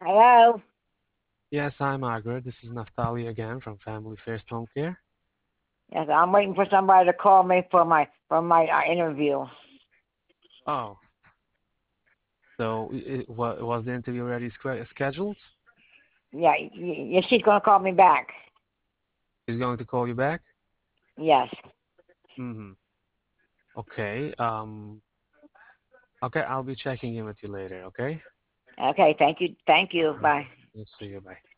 Hello? Yes, hi Margaret. This is Naftali again from Family First Home Care. Yes, I'm waiting for somebody to call me for my interview. Oh, so was the interview already scheduled? Yeah, she's gonna call me back. He's going to call you back? Yes. Mm-hmm. Okay. Okay, I'll be checking in with you later, okay? Okay. Thank you. Thank you. Okay. Bye. Let's see you. Bye.